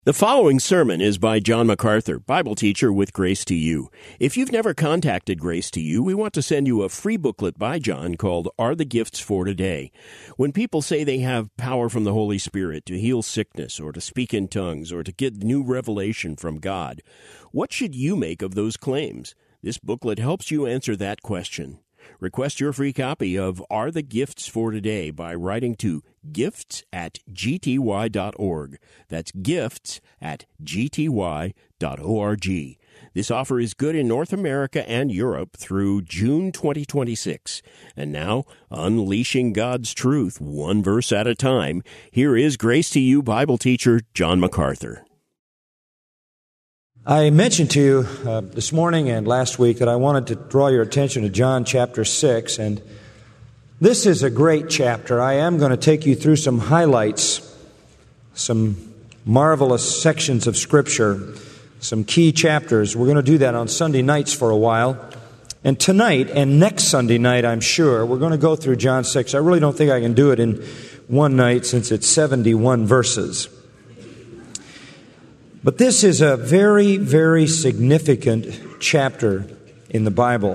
The following sermon is by John MacArthur, Bible teacher with Grace to You. If you've never contacted Grace to You, we want to send you a free booklet by John called Are the Gifts for Today? When people say they have power from the Holy Spirit to heal sickness or to speak in tongues or to get new revelation from God, what should you make of those claims? This booklet helps you answer that question. Request your free copy of Are the Gifts for Today by writing to gifts@gty.org. That's gifts@gty.org. This offer is good in North America and Europe through June 2026. And now, unleashing God's truth one verse at a time, here is Grace to You Bible teacher John MacArthur. I mentioned to you this morning and last week that I wanted to draw your attention to John chapter 6, and this is a great chapter. I am going to take you through some highlights, some marvelous sections of Scripture, some key chapters. We're going to do that on Sunday nights for a while. And tonight and next Sunday night, I'm sure, we're going to go through John 6. I really don't think I can do it in one night since it's 71 verses. But this is a very, very significant chapter in the Bible.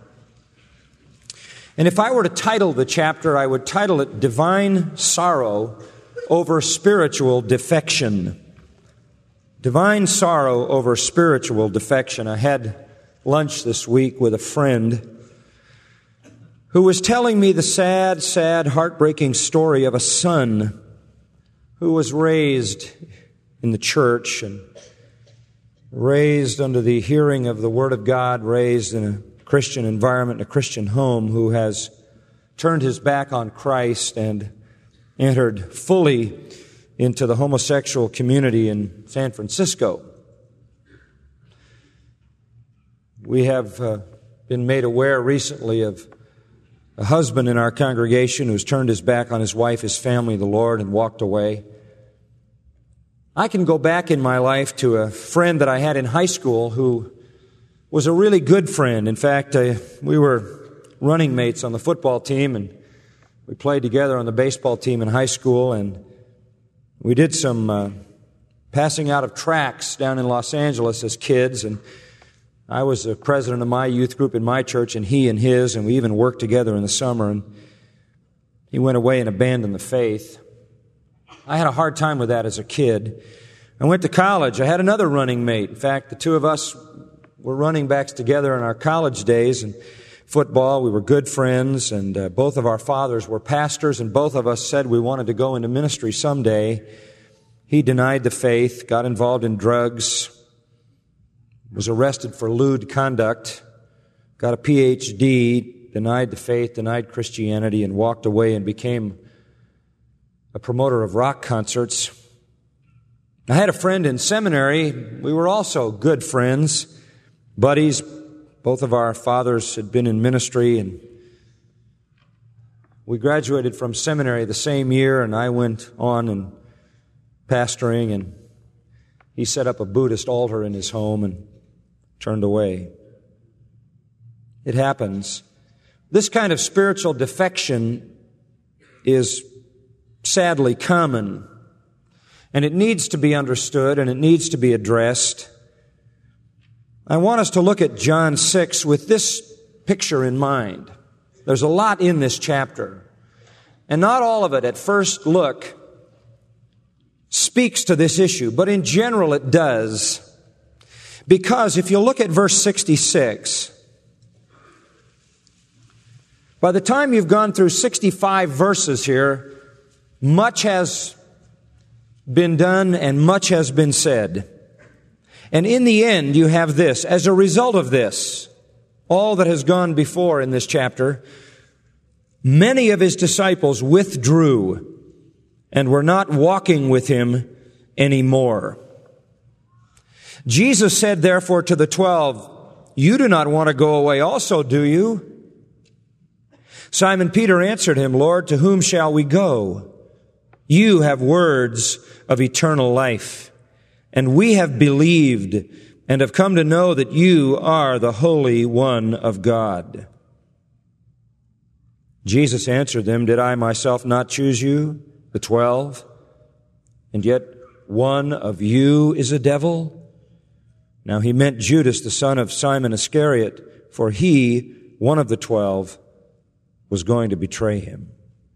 And if I were to title the chapter, I would title it Divine Sorrow over Spiritual Defection. Divine Sorrow over Spiritual Defection. I had lunch this week with a friend who was telling me the sad, heartbreaking story of a son who was raised in the church and raised under the hearing of the Word of God, raised in a Christian environment, in a Christian home, who has turned his back on Christ and entered fully into the homosexual community in San Francisco. We have been made aware recently of a husband in our congregation who's turned his back on his wife, his family, the Lord, and walked away. I can go back in my life to a friend that I had in high school who was a really good friend. In fact, we were running mates on the football team, and we played together on the baseball team in high school, and we did some passing out of tracts down in Los Angeles as kids, and I was the president of my youth group in my church, and he in his, and we even worked together in the summer, and he went away and abandoned the faith. I had a hard time with that as a kid. I went to college. I had another running mate. In fact, the two of us were running backs together in our college days. And football, we were good friends, and both of our fathers were pastors, and both of us said we wanted to go into ministry someday. He denied the faith, got involved in drugs, was arrested for lewd conduct, got a PhD, denied the faith, denied Christianity, and walked away and became a promoter of rock concerts. I had a friend in seminary. We were also good friends, buddies. Both of our fathers had been in ministry, and we graduated from seminary the same year, and I went on and pastoring, and he set up a Buddhist altar in his home and turned away. It happens. This kind of spiritual defection is sadly common, and it needs to be understood and it needs to be addressed. I want us to look at John 6 with this picture in mind. There's a lot in this chapter, and not all of it at first look speaks to this issue, but in general it does. Because if you look at verse 66, by the time you've gone through 65 verses here, much has been done and much has been said. And in the end, you have this. As a result of this, all that has gone before in this chapter, many of his disciples withdrew and were not walking with him anymore. Jesus said, therefore, to the 12, "You do not want to go away also, do you?" Simon Peter answered him, "Lord, to whom shall we go? You have words of eternal life, and we have believed and have come to know that you are the Holy One of God." Jesus answered them, "Did I myself not choose you, the 12? And yet one of you is a devil?" Now he meant Judas, the son of Simon Iscariot, for he, one of the 12, was going to betray him.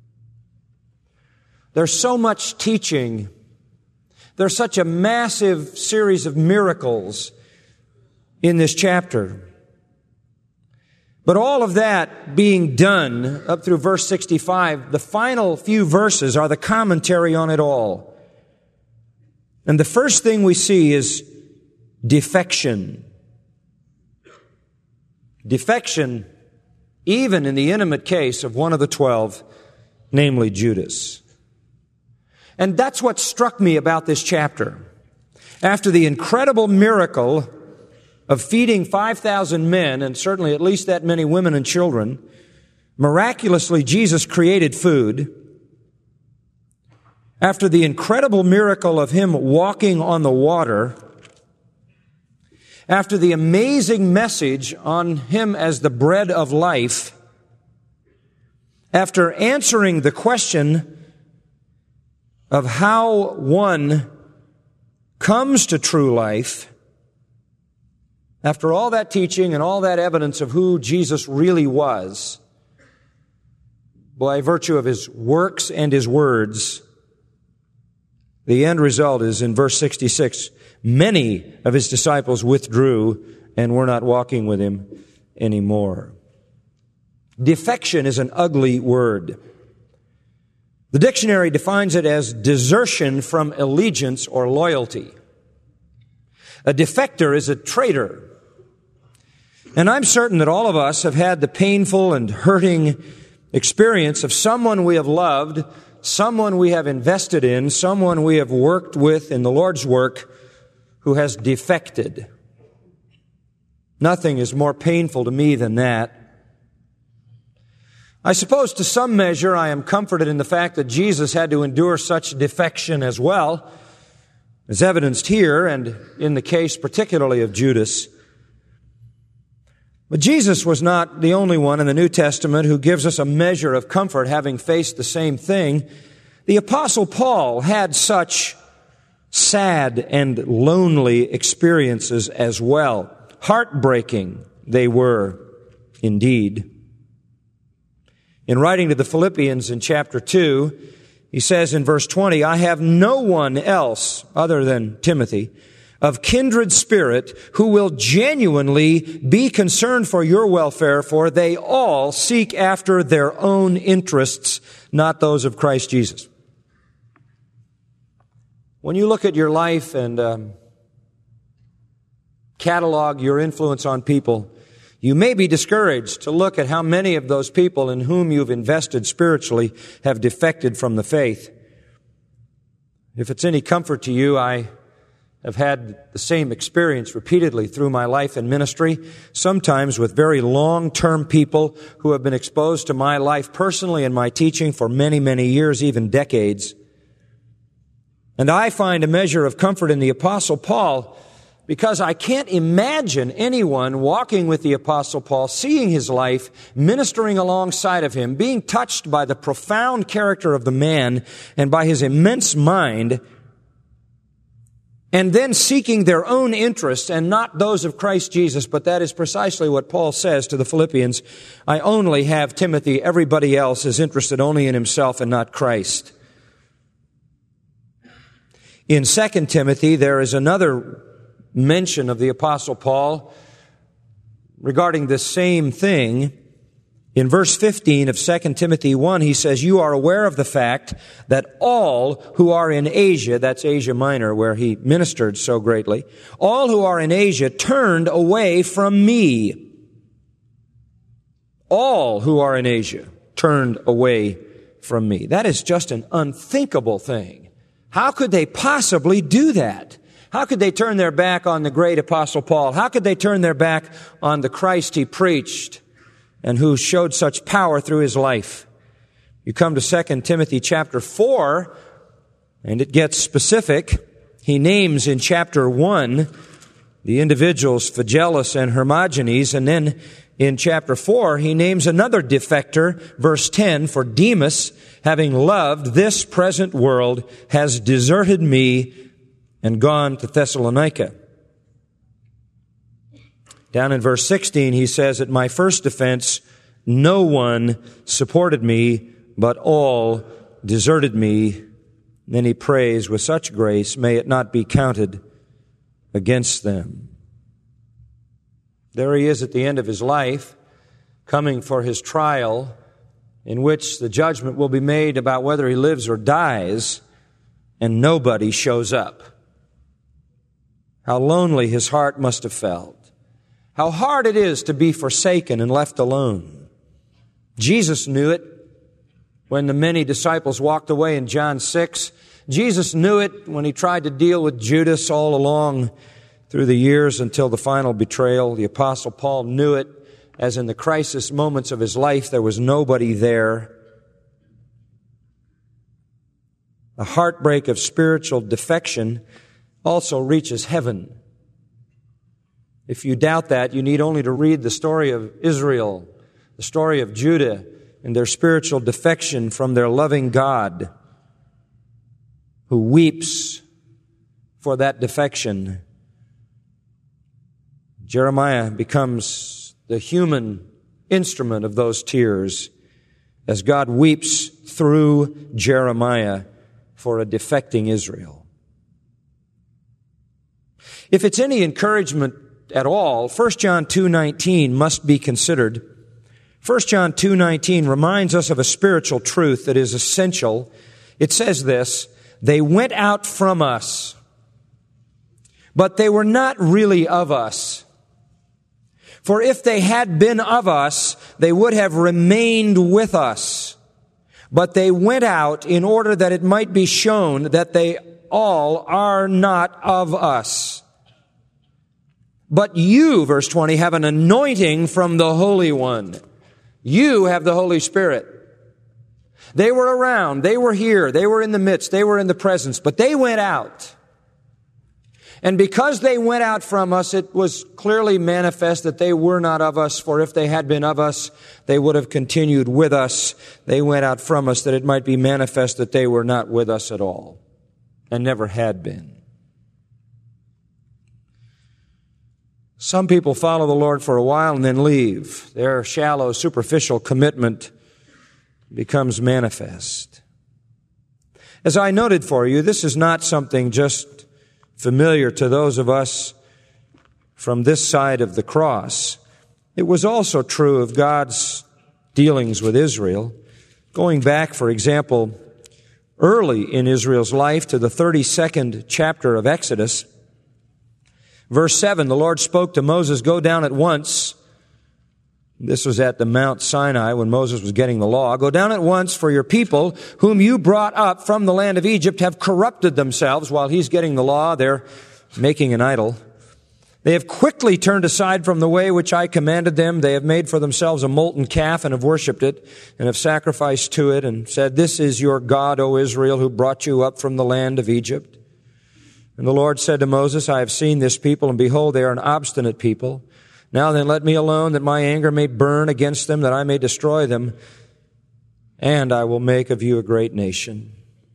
There's so much teaching. There's such a massive series of miracles in this chapter. But all of that being done up through verse 65, the final few verses are the commentary on it all. And the first thing we see is defection. Defection, even in the intimate case of one of the 12, namely Judas. And that's what struck me about this chapter. After the incredible miracle of feeding 5,000 men, and certainly at least that many women and children, miraculously Jesus created food. After the incredible miracle of Him walking on the water, after the amazing message on Him as the bread of life, after answering the question of how one comes to true life, after all that teaching and all that evidence of who Jesus really was, by virtue of His works and His words, the end result is in verse 66, many of His disciples withdrew and were not walking with Him anymore. Defection is an ugly word. The dictionary defines it as desertion from allegiance or loyalty. A defector is a traitor. And I'm certain that all of us have had the painful and hurting experience of someone we have loved, someone we have invested in, someone we have worked with in the Lord's work who has defected. Nothing is more painful to me than that. I suppose to some measure I am comforted in the fact that Jesus had to endure such defection as well, as evidenced here and in the case particularly of Judas. But Jesus was not the only one in the New Testament who gives us a measure of comfort having faced the same thing. The Apostle Paul had such sad and lonely experiences as well. Heartbreaking they were indeed. In writing to the Philippians in chapter 2, he says in verse 20, "I have no one else other than Timothy of kindred spirit who will genuinely be concerned for your welfare, for they all seek after their own interests, not those of Christ Jesus." When you look at your life and catalog your influence on people, you may be discouraged to look at how many of those people in whom you've invested spiritually have defected from the faith. If it's any comfort to you, I have had the same experience repeatedly through my life and ministry, sometimes with very long-term people who have been exposed to my life personally and my teaching for many, many years, even decades. And I find a measure of comfort in the Apostle Paul because I can't imagine anyone walking with the Apostle Paul, seeing his life, ministering alongside of him, being touched by the profound character of the man and by his immense mind, and then seeking their own interests and not those of Christ Jesus. But that is precisely what Paul says to the Philippians. I only have Timothy. Everybody else is interested only in himself and not Christ. In 2 Timothy, there is another mention of the Apostle Paul regarding this same thing. In verse 15 of 2 Timothy 1, he says, "You are aware of the fact that all who are in Asia," that's Asia Minor, where he ministered so greatly, "all who are in Asia turned away from me." All who are in Asia turned away from me. That is just an unthinkable thing. How could they possibly do that? How could they turn their back on the great Apostle Paul? How could they turn their back on the Christ he preached and who showed such power through his life? You come to 2 Timothy chapter 4, and it gets specific. He names in chapter 1 the individuals Phygellus and Hermogenes, and then in chapter 4 he names another defector, verse 10, "For Demas, having loved this present world, has deserted me and gone to Thessalonica. Down in verse 16, he says, "At my first defense, no one supported me, but all deserted me." Then he prays with such grace, "May it not be counted against them." There he is at the end of his life, coming for his trial, in which the judgment will be made about whether he lives or dies, and nobody shows up. How lonely his heart must have felt. How hard it is to be forsaken and left alone. Jesus knew it when the many disciples walked away in John 6. Jesus knew it when he tried to deal with Judas all along through the years until the final betrayal. The Apostle Paul knew it as in the crisis moments of his life there was nobody there. The heartbreak of spiritual defection also reaches heaven. If you doubt that, you need only to read the story of Israel, the story of Judah, and their spiritual defection from their loving God, who weeps for that defection. Jeremiah becomes the human instrument of those tears as God weeps through Jeremiah for a defecting Israel. If it's any encouragement at all, 1 John 2:19 must be considered. 1 John 2:19 reminds us of a spiritual truth that is essential. It says this, "They went out from us, but they were not really of us. For if they had been of us, they would have remained with us. But they went out in order that it might be shown that they all are not of us. But you," verse 20, "have an anointing from the Holy One." You have the Holy Spirit. They were around, they were here, they were in the midst, they were in the presence, but they went out. And because they went out from us, it was clearly manifest that they were not of us, for if they had been of us, they would have continued with us. They went out from us that it might be manifest that they were not with us at all, and never had been. Some people follow the Lord for a while and then leave. Their shallow, superficial commitment becomes manifest. As I noted for you, this is not something just familiar to those of us from this side of the cross. It was also true of God's dealings with Israel. Going back, for example, early in Israel's life to the 32nd chapter of Exodus, verse 7, the Lord spoke to Moses, "Go down at once." This was at the Mount Sinai when Moses was getting the law. "Go down at once, for your people, whom you brought up from the land of Egypt, have corrupted themselves." While he's getting the law, they're making an idol. "They have quickly turned aside from the way which I commanded them. They have made for themselves a molten calf and have worshipped it and have sacrificed to it and said, 'This is your God, O Israel, who brought you up from the land of Egypt.' And the Lord said to Moses, 'I have seen this people, and behold, they are an obstinate people. Now then, let me alone, that my anger may burn against them, that I may destroy them, and I will make of you a great nation.'"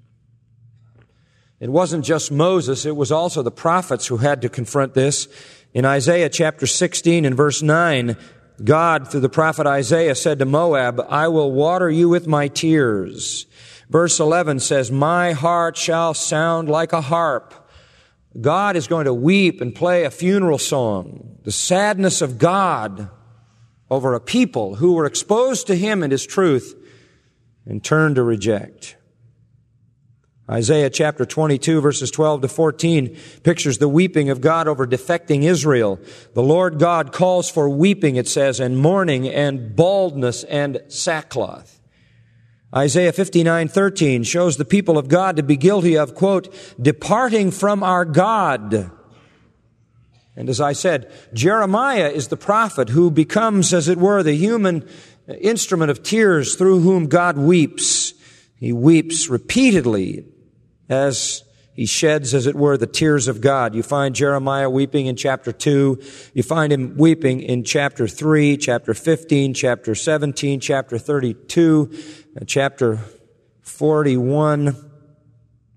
It wasn't just Moses, it was also the prophets who had to confront this. In Isaiah chapter 16 and verse 9, God, through the prophet Isaiah, said to Moab, "I will water you with my tears." Verse 11 says, "My heart shall sound like a harp." God is going to weep and play a funeral song, the sadness of God over a people who were exposed to Him and His truth and turned to reject. Isaiah chapter 22 verses 12 to 14 pictures the weeping of God over defecting Israel. The Lord God calls for weeping, it says, and mourning and baldness and sackcloth. Isaiah 59:13 shows the people of God to be guilty of, quote, "departing from our God." And as I said, Jeremiah is the prophet who becomes, as it were, the human instrument of tears through whom God weeps. He weeps repeatedly as he sheds, as it were, the tears of God. You find Jeremiah weeping in chapter 2. You find him weeping in chapter 3, chapter 15, chapter 17, chapter 32, chapter 41.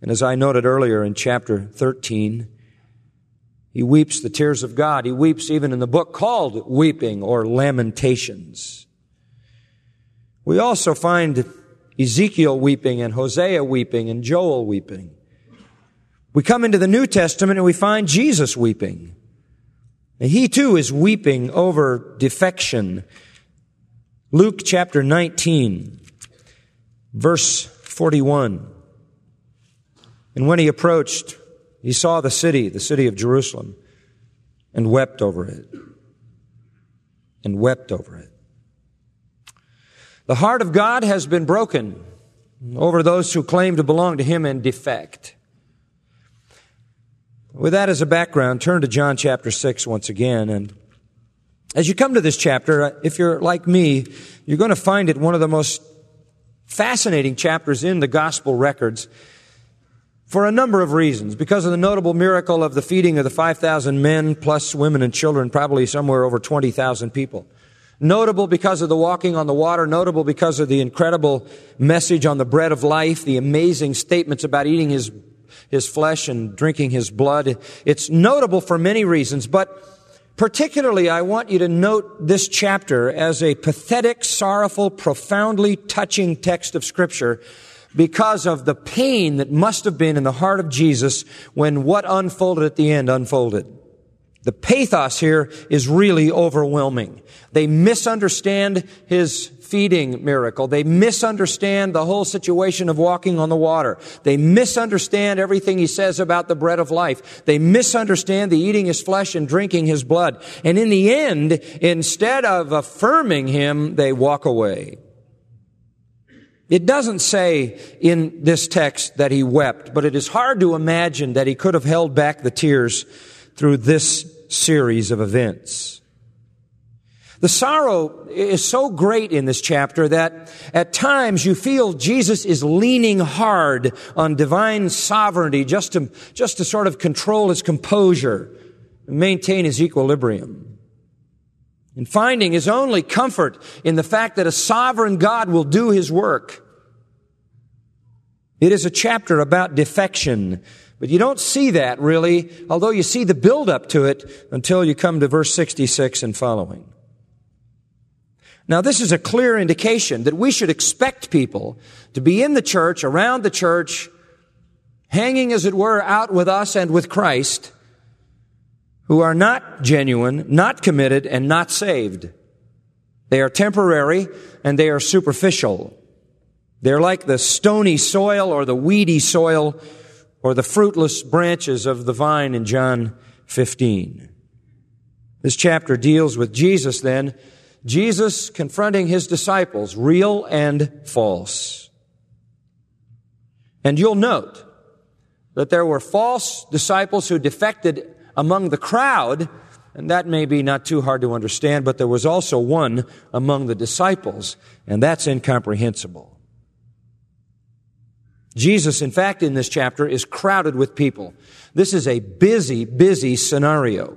And as I noted earlier in chapter 13, he weeps the tears of God. He weeps even in the book called Weeping or Lamentations. We also find Ezekiel weeping and Hosea weeping and Joel weeping. We come into the New Testament and we find Jesus weeping. And he too is weeping over defection. Luke chapter 19, verse 41. And when he approached, he saw the city of Jerusalem, and wept over it. And wept over it. The heart of God has been broken over those who claim to belong to him and defect. With that as a background, turn to John chapter 6 once again. And as you come to this chapter, if you're like me, you're going to find it one of the most fascinating chapters in the gospel records for a number of reasons. Because of the notable miracle of the feeding of the 5,000 men, plus women and children, probably somewhere over 20,000 people. Notable because of the walking on the water. Notable because of the incredible message on the bread of life. The amazing statements about eating his flesh and drinking his blood. It's notable for many reasons, but particularly I want you to note this chapter as a pathetic, sorrowful, profoundly touching text of Scripture because of the pain that must have been in the heart of Jesus when what unfolded at the end unfolded. The pathos here is really overwhelming. They misunderstand his feeding miracle. They misunderstand the whole situation of walking on the water. They misunderstand everything he says about the bread of life. They misunderstand the eating his flesh and drinking his blood. And in the end, instead of affirming him, they walk away. It doesn't say in this text that he wept, but it is hard to imagine that he could have held back the tears through this series of events. The sorrow is so great in this chapter that at times you feel Jesus is leaning hard on divine sovereignty just to sort of control his composure and maintain his equilibrium. And finding his only comfort in the fact that a sovereign God will do his work. It is a chapter about defection, but you don't see that really, although you see the build-up to it until you come to verse 66 and following. Now, this is a clear indication that we should expect people to be in the church, around the church, hanging, as it were, out with us and with Christ, who are not genuine, not committed, and not saved. They are temporary and they are superficial. They're like the stony soil or the weedy soil or the fruitless branches of the vine in John 15. This chapter deals with Jesus then, Jesus confronting his disciples, real and false. And you'll note that there were false disciples who defected among the crowd, and that may be not too hard to understand, but there was also one among the disciples, and that's incomprehensible. Jesus, in fact, in this chapter is crowded with people. This is a busy, busy scenario.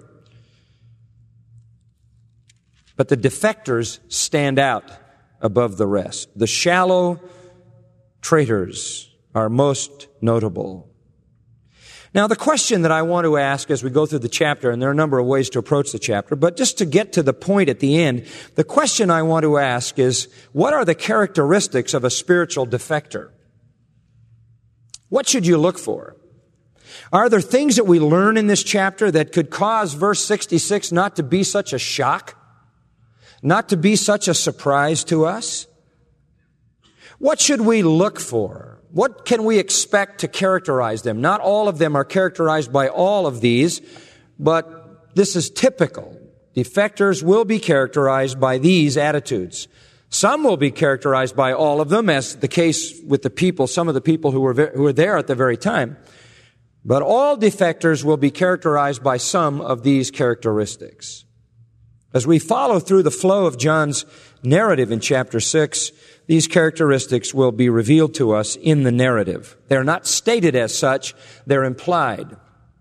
But the defectors stand out above the rest. The shallow traitors are most notable. Now, the question that I want to ask as we go through the chapter, and there are a number of ways to approach the chapter, but just to get to the point at the end, the question I want to ask is, what are the characteristics of a spiritual defector? What should you look for? Are there things that we learn in this chapter that could cause verse 66 not to be such a shock? Not to be such a surprise to us? What should we look for? What can we expect to characterize them? Not all of them are characterized by all of these, but this is typical. Defectors will be characterized by these attitudes. Some will be characterized by all of them, as the case with the people, some of the people who were there at the very time. But all defectors will be characterized by some of these characteristics. As we follow through the flow of John's narrative in chapter 6, these characteristics will be revealed to us in the narrative. They're not stated as such, they're implied.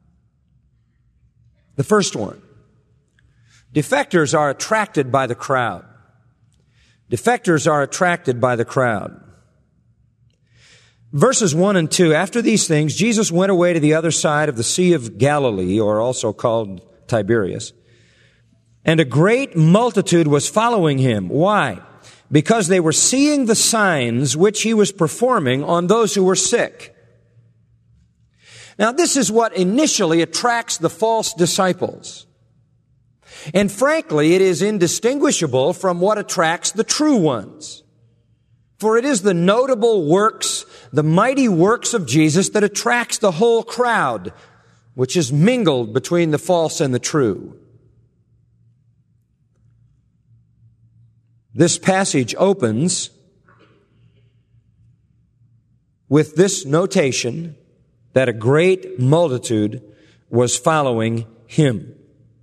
The first one, defectors are attracted by the crowd. Defectors are attracted by the crowd. Verses 1 and 2, after these things, Jesus went away to the other side of the Sea of Galilee, or also called Tiberias, and a great multitude was following him. Why? Because they were seeing the signs which he was performing on those who were sick. Now, this is what initially attracts the false disciples. And frankly, it is indistinguishable from what attracts the true ones. For it is the notable works, the mighty works of Jesus that attracts the whole crowd, which is mingled between the false and the true. This passage opens with this notation that a great multitude was following him.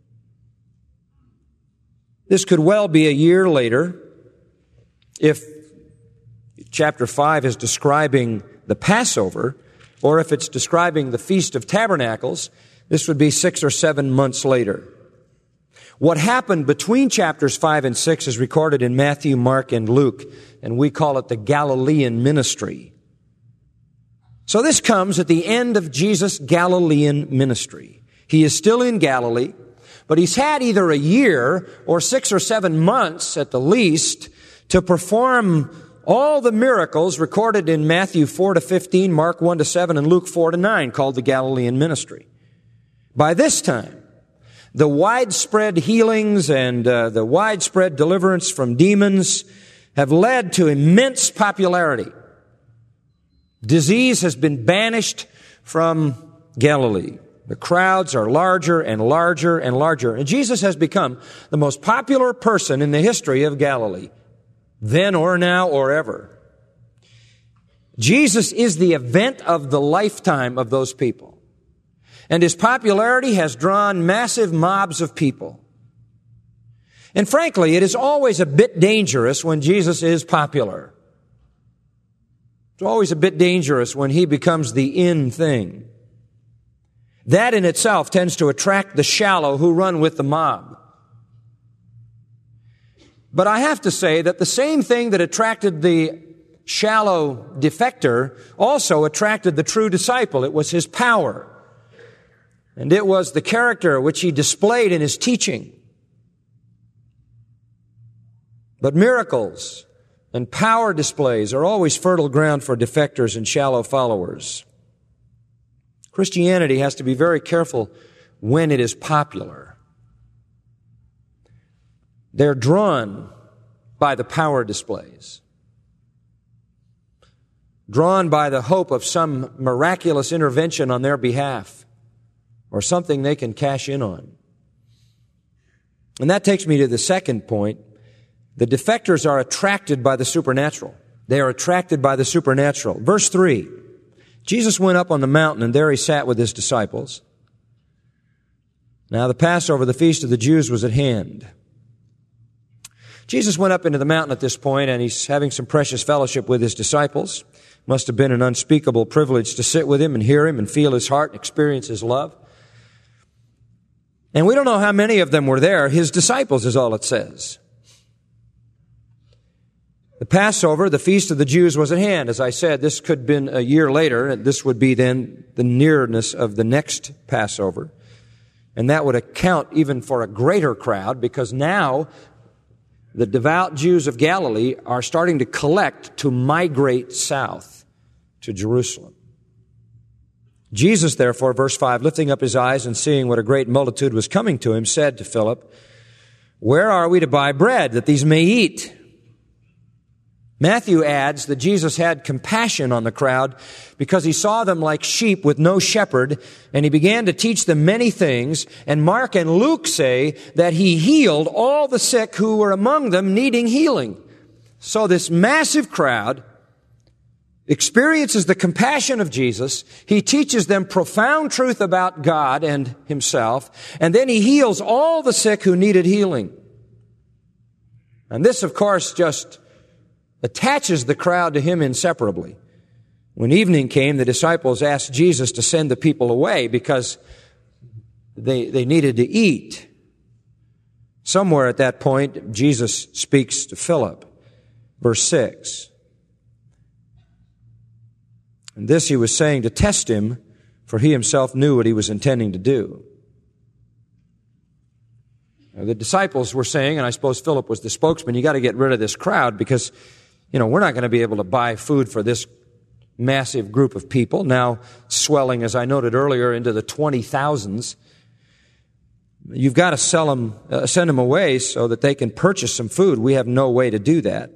This could well be a year later if chapter 5 is describing the Passover, or if it's describing the Feast of Tabernacles, this would be 6 or 7 months later. What happened between chapters 5 and 6 is recorded in Matthew, Mark, and Luke, and we call it the Galilean ministry. So this comes at the end of Jesus' Galilean ministry. He is still in Galilee, but he's had either a year or 6 or 7 months at the least to perform all the miracles recorded in Matthew 4 to 15, Mark 1 to 7, and Luke 4 to 9, called the Galilean ministry. By this time, the widespread healings and the widespread deliverance from demons have led to immense popularity. Disease has been banished from Galilee. The crowds are larger and larger and larger. And Jesus has become the most popular person in the history of Galilee, then or now or ever. Jesus is the event of the lifetime of those people. And his popularity has drawn massive mobs of people. And frankly, it is always a bit dangerous when Jesus is popular. It's always a bit dangerous when he becomes the in thing. That in itself tends to attract the shallow who run with the mob. But I have to say that the same thing that attracted the shallow defector also attracted the true disciple. It was his power. And it was the character which he displayed in his teaching. But miracles and power displays are always fertile ground for defectors and shallow followers. Christianity has to be very careful when it is popular. They're drawn by the power displays, drawn by the hope of some miraculous intervention on their behalf or something they can cash in on. And that takes me to the second point. The defectors are attracted by the supernatural. They are attracted by the supernatural. Verse 3, Jesus went up on the mountain, and there he sat with his disciples. Now the Passover, the feast of the Jews, was at hand. Jesus went up into the mountain at this point, and he's having some precious fellowship with his disciples. Must have been an unspeakable privilege to sit with him and hear him and feel his heart and experience his love. And we don't know how many of them were there. His disciples is all it says. The Passover, the feast of the Jews, was at hand. As I said, this could have been a year later. This would be then the nearness of the next Passover. And that would account even for a greater crowd, because now the devout Jews of Galilee are starting to collect to migrate south to Jerusalem. Jesus, therefore, verse 5, lifting up his eyes and seeing what a great multitude was coming to him, said to Philip, "Where are we to buy bread that these may eat?" Matthew adds that Jesus had compassion on the crowd because he saw them like sheep with no shepherd, and he began to teach them many things. And Mark and Luke say that he healed all the sick who were among them needing healing. So this massive crowd experiences the compassion of Jesus. He teaches them profound truth about God and himself, and then he heals all the sick who needed healing. And this, of course, just attaches the crowd to him inseparably. When evening came, the disciples asked Jesus to send the people away because they needed to eat. Somewhere at that point, Jesus speaks to Philip. Verse 6. And this he was saying to test him, for he himself knew what he was intending to do. Now, the disciples were saying, and I suppose Philip was the spokesman, you got to get rid of this crowd because, we're not going to be able to buy food for this massive group of people, now swelling, as I noted earlier, into the 20,000s. You've got to send them away so that they can purchase some food. We have no way to do that.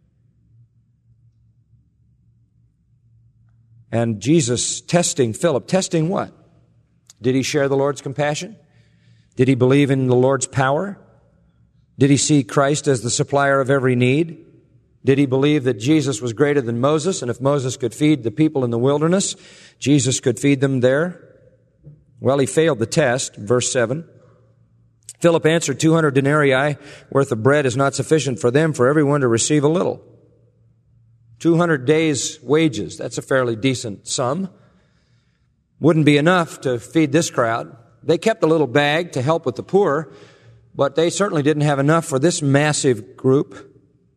And Jesus testing Philip. Testing what? Did he share the Lord's compassion? Did he believe in the Lord's power? Did he see Christ as the supplier of every need? Did he believe that Jesus was greater than Moses, and if Moses could feed the people in the wilderness, Jesus could feed them there? Well, he failed the test. Verse 7. Philip answered, 200 denarii worth of bread is not sufficient for them, for everyone to receive a little. 200 days' wages, that's a fairly decent sum. Wouldn't be enough to feed this crowd. They kept a little bag to help with the poor, but they certainly didn't have enough for this massive group.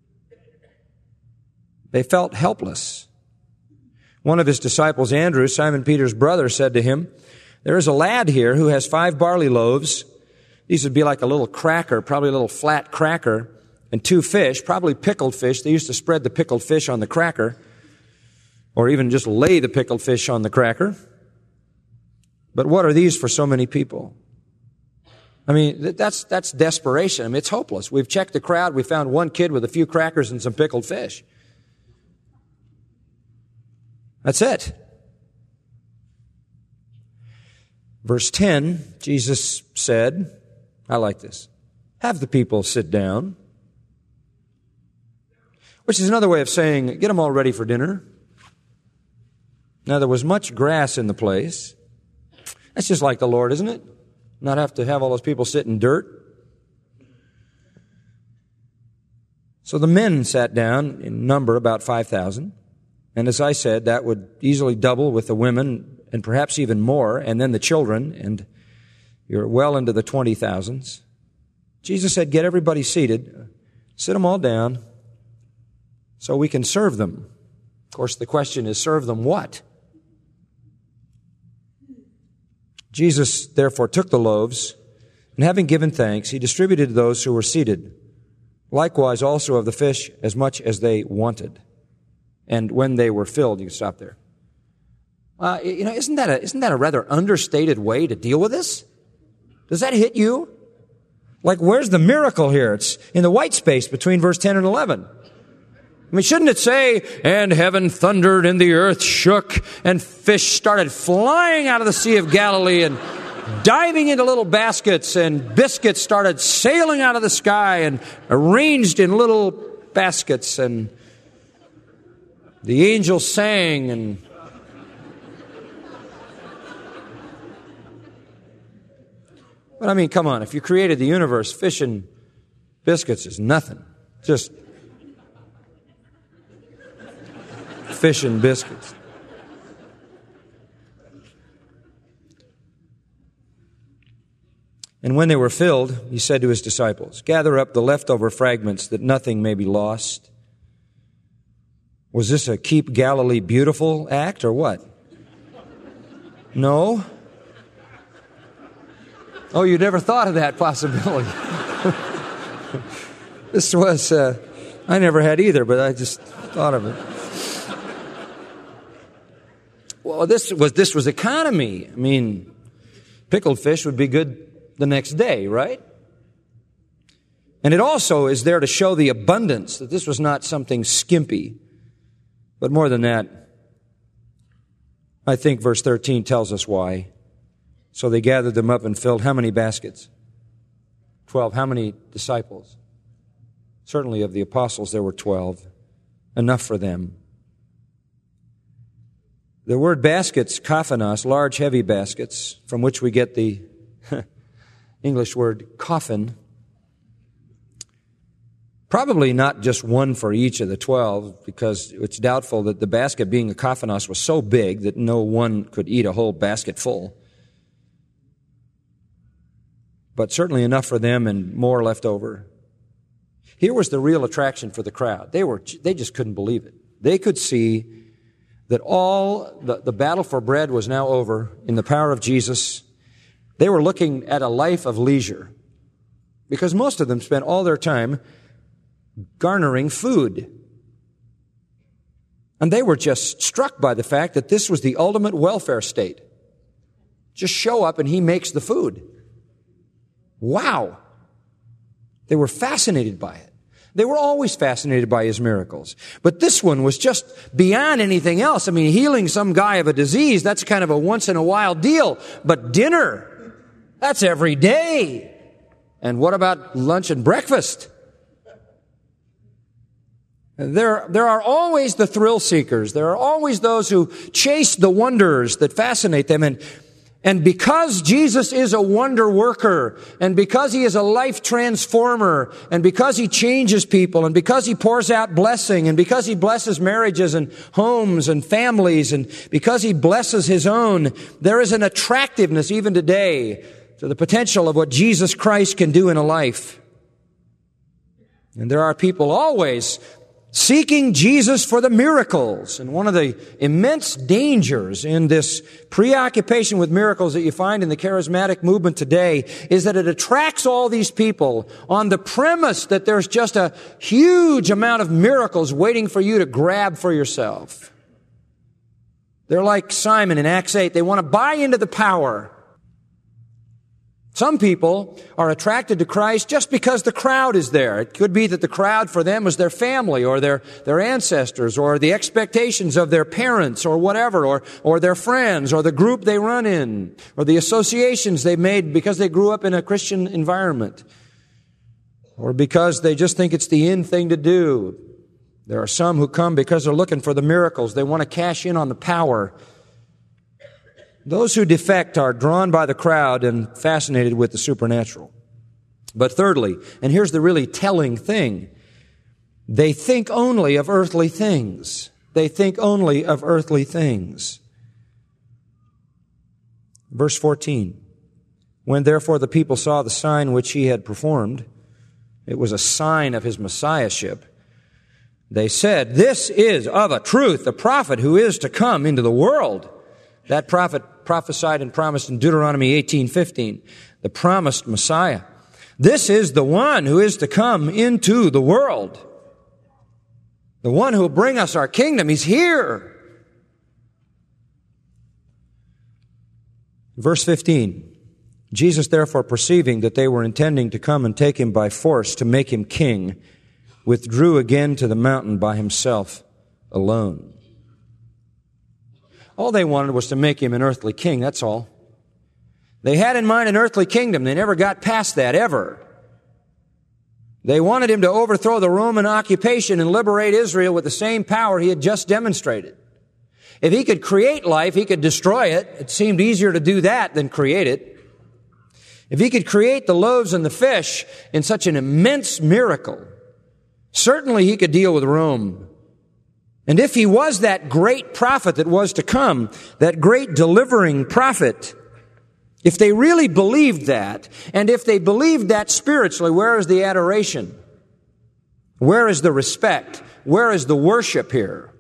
They felt helpless. One of his disciples, Andrew, Simon Peter's brother, said to him, there is a lad here who has 5 barley loaves. These would be like a little cracker, probably a little flat cracker, and 2 fish, probably pickled fish. They used to spread the pickled fish on the cracker, or even just lay the pickled fish on the cracker. But what are these for so many people? I mean, that's desperation. I mean, it's hopeless. We've checked the crowd. We found one kid with a few crackers and some pickled fish. That's it. Verse 10, Jesus said, I like this, have the people sit down. Which is another way of saying, get them all ready for dinner. Now, there was much grass in the place. That's just like the Lord, isn't it? Not have to have all those people sit in dirt. So the men sat down in number about 5,000. And as I said, that would easily double with the women and perhaps even more, and then the children, and you're well into the 20,000s. Jesus said, get everybody seated. Sit them all down so we can serve them. Of course, the question is, serve them what? Jesus therefore took the loaves, and having given thanks, he distributed to those who were seated. Likewise also of the fish as much as they wanted. And when they were filled, you can stop there. Isn't that a rather understated way to deal with this? Does that hit you? Like, where's the miracle here? It's in the white space between verse 10 and 11. I mean, shouldn't it say, and heaven thundered and the earth shook and fish started flying out of the Sea of Galilee and diving into little baskets and biscuits started sailing out of the sky and arranged in little baskets and the angels sang and but I mean, come on, if you created the universe, fish and biscuits is nothing. Just fish and biscuits. And when they were filled, he said to his disciples, gather up the leftover fragments that nothing may be lost. Was this a Keep Galilee Beautiful act or what? No? Oh, you never thought of that possibility. This was, I never had either, but I just thought of it. Well, this was economy. I mean, pickled fish would be good the next day, right? And it also is there to show the abundance, that this was not something skimpy. But more than that, I think verse 13 tells us why. So they gathered them up and filled how many baskets? 12. How many disciples? Certainly of the apostles there were 12. Enough for them. The word baskets, kaphanos, large heavy baskets, from which we get the English word coffin. Probably not just one for each of the 12, because it's doubtful that the basket, being a kaphanos, was so big that no one could eat a whole basket full. But certainly enough for them and more left over. Here was the real attraction for the crowd. They just couldn't believe it. They could see that all the battle for bread was now over in the power of Jesus, they were looking at a life of leisure, because most of them spent all their time garnering food. And they were just struck by the fact that this was the ultimate welfare state. Just show up and he makes the food. Wow. They were fascinated by it. They were always fascinated by his miracles. But this one was just beyond anything else. I mean, healing some guy of a disease, that's kind of a once-in-a-while deal. But dinner, that's every day. And what about lunch and breakfast? There are always the thrill seekers. There are always those who chase the wonders that fascinate them. And because Jesus is a wonder worker, and because he is a life transformer, and because he changes people, and because he pours out blessing, and because he blesses marriages and homes and families, and because he blesses his own, there is an attractiveness even today to the potential of what Jesus Christ can do in a life. And there are people always seeking Jesus for the miracles. And one of the immense dangers in this preoccupation with miracles that you find in the charismatic movement today is that it attracts all these people on the premise that there's just a huge amount of miracles waiting for you to grab for yourself. They're like Simon in Acts 8. They want to buy into the power. Some people are attracted to Christ just because the crowd is there. It could be that the crowd for them was their family or their ancestors or the expectations of their parents or whatever, or their friends or the group they run in or the associations they made because they grew up in a Christian environment or because they just think it's the in thing to do. There are some who come because they're looking for the miracles. They want to cash in on the power. Those who defect are drawn by the crowd and fascinated with the supernatural. But thirdly, and here's the really telling thing, they think only of earthly things. They think only of earthly things. Verse 14, when therefore the people saw the sign which he had performed, it was a sign of his messiahship, they said, this is of a truth the prophet who is to come into the world. That prophet prophesied and promised in Deuteronomy 18:15, the promised Messiah. This is the one who is to come into the world. The one who will bring us our kingdom. He's here. Verse 15, Jesus therefore perceiving that they were intending to come and take him by force to make him king, withdrew again to the mountain by himself alone. All they wanted was to make him an earthly king, that's all. They had in mind an earthly kingdom. They never got past that, ever. They wanted him to overthrow the Roman occupation and liberate Israel with the same power he had just demonstrated. If he could create life, he could destroy it. It seemed easier to do that than create it. If he could create the loaves and the fish in such an immense miracle, certainly he could deal with Rome. And if he was that great prophet that was to come, that great delivering prophet, if they really believed that, and if they believed that spiritually, where is the adoration? Where is the respect? Where is the worship here?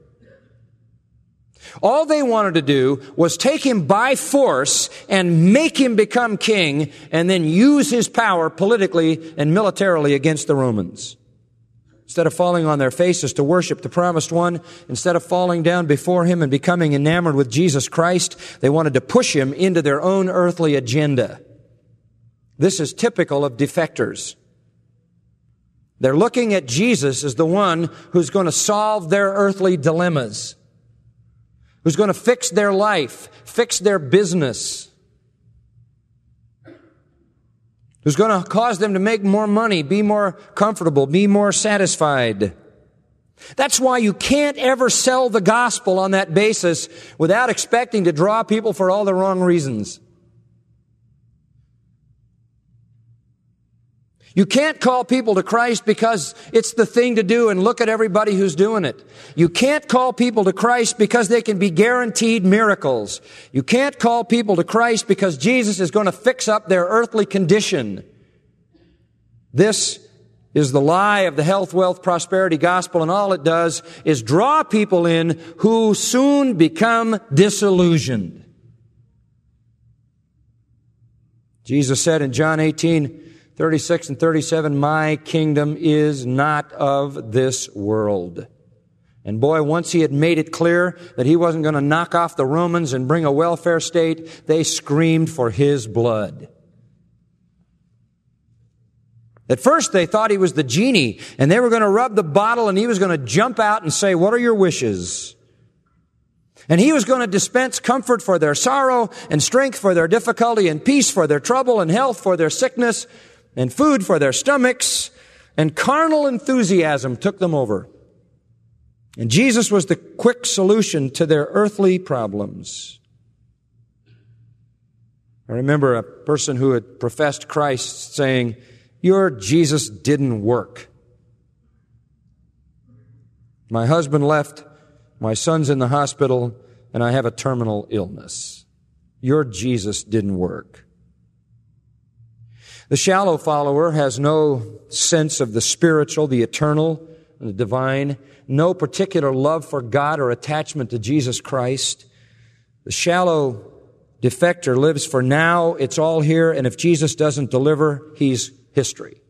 All they wanted to do was take him by force and make him become king, and then use his power politically and militarily against the Romans. Instead of falling on their faces to worship the promised one, instead of falling down before him and becoming enamored with Jesus Christ, they wanted to push him into their own earthly agenda. This is typical of defectors. They're looking at Jesus as the one who's going to solve their earthly dilemmas, who's going to fix their life, fix their business, who's going to cause them to make more money, be more comfortable, be more satisfied. That's why you can't ever sell the gospel on that basis without expecting to draw people for all the wrong reasons. You can't call people to Christ because it's the thing to do and look at everybody who's doing it. You can't call people to Christ because they can be guaranteed miracles. You can't call people to Christ because Jesus is going to fix up their earthly condition. This is the lie of the health, wealth, prosperity gospel, and all it does is draw people in who soon become disillusioned. Jesus said in John 18:36 and 37, "My kingdom is not of this world." And boy, once he had made it clear that he wasn't going to knock off the Romans and bring a welfare state, they screamed for his blood. At first they thought he was the genie, and they were going to rub the bottle and he was going to jump out and say, "What are your wishes?" And he was going to dispense comfort for their sorrow and strength for their difficulty and peace for their trouble and health for their sickness and food for their stomachs. And carnal enthusiasm took them over. And Jesus was the quick solution to their earthly problems. I remember a person who had professed Christ saying, "Your Jesus didn't work. My husband left, my son's in the hospital, and I have a terminal illness. Your Jesus didn't work." The shallow follower has no sense of the spiritual, the eternal, and the divine, no particular love for God or attachment to Jesus Christ. The shallow defector lives for now, it's all here, and if Jesus doesn't deliver, he's history.